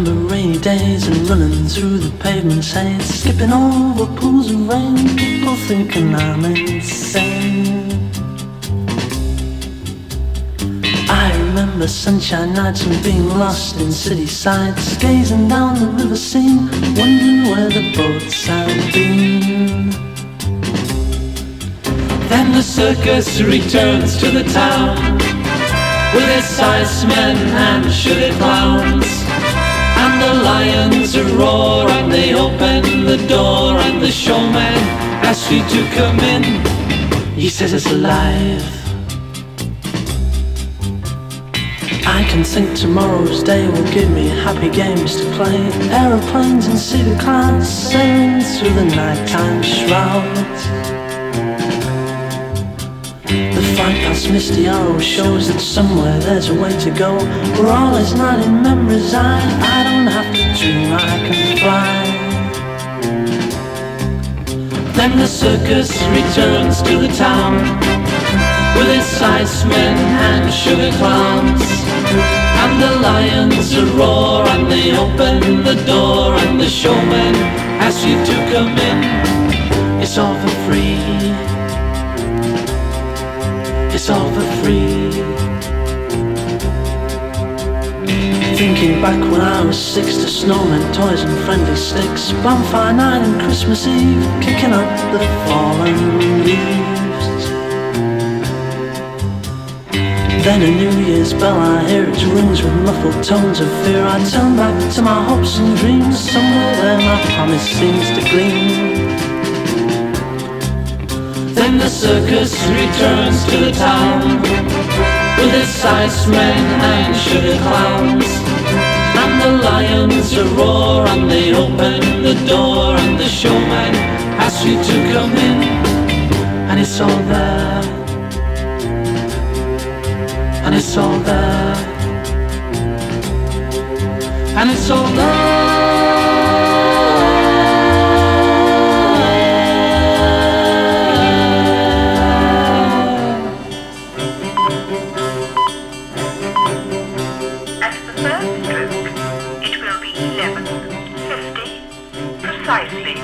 remember rainy days and running through the pavement shades, skipping over pools of rain, people thinking I'm insane. I remember sunshine nights and being lost in city sights, gazing down the river scene, wondering where the boats had been. Then the circus returns to the town with its icemen and sugar clowns, and the lions roar and they open the door, and the showman asks you to come in. He says it's alive. I can think tomorrow's day will give me happy games to play. Aeroplanes and cedar clouds sailing through the nighttime shrouds. The flight past Misty Arrow shows that somewhere there's a way to go, where all is not in memories. I don't have to dream, I can fly. Then the circus returns to the town with its icemen and sugar clowns, and the lions roar and they open the door, and the showman asks you to come in. It's all for free. It's all for free. Thinking back when I was 6 to snowmen, toys and friendly sticks, bonfire night and Christmas Eve, kicking up the fallen leaves. Then a New Year's bell, I hear it rings with muffled tones of fear. I turn back to my hopes and dreams, somewhere there my promise seems to gleam. Then the circus returns to the town with its icemen and sugar clowns, and the lions roar and they open the door, and the showman asks you to come in. And it's all there. And it's all there. And it's all there. Precisely.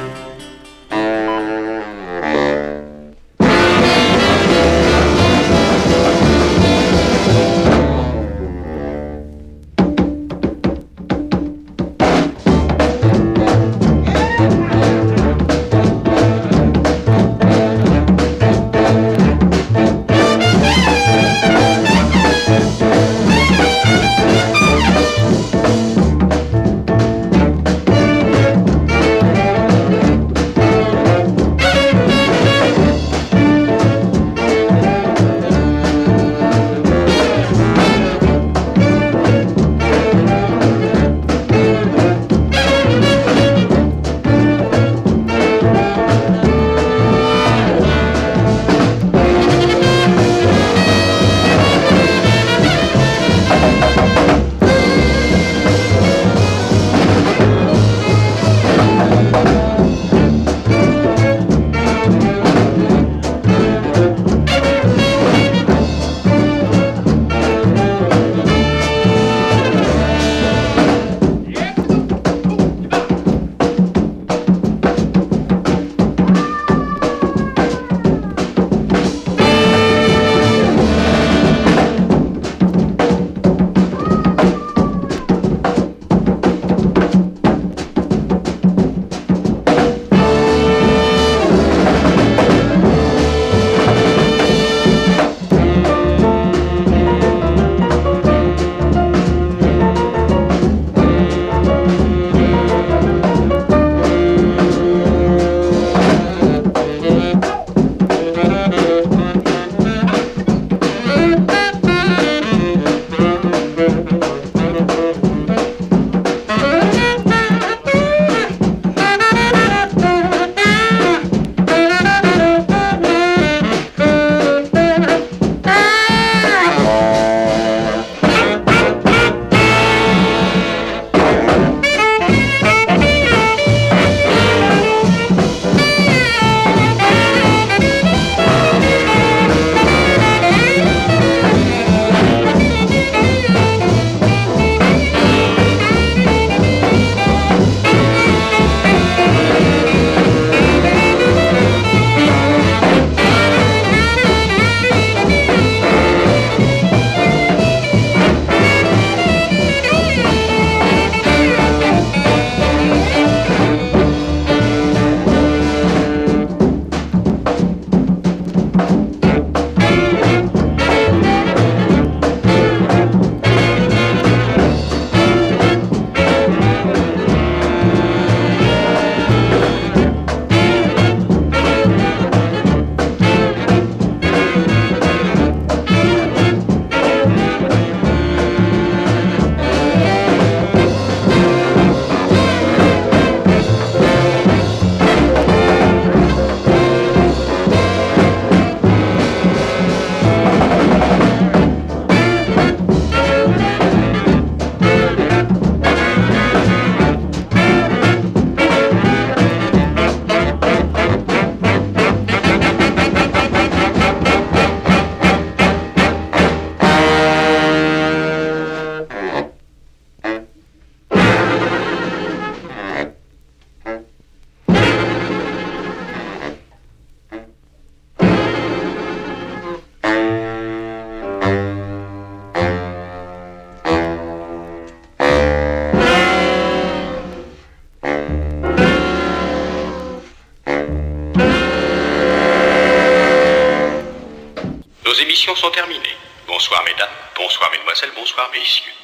Nos émissions sont terminées. Bonsoir mesdames, bonsoir mesdemoiselles, bonsoir messieurs.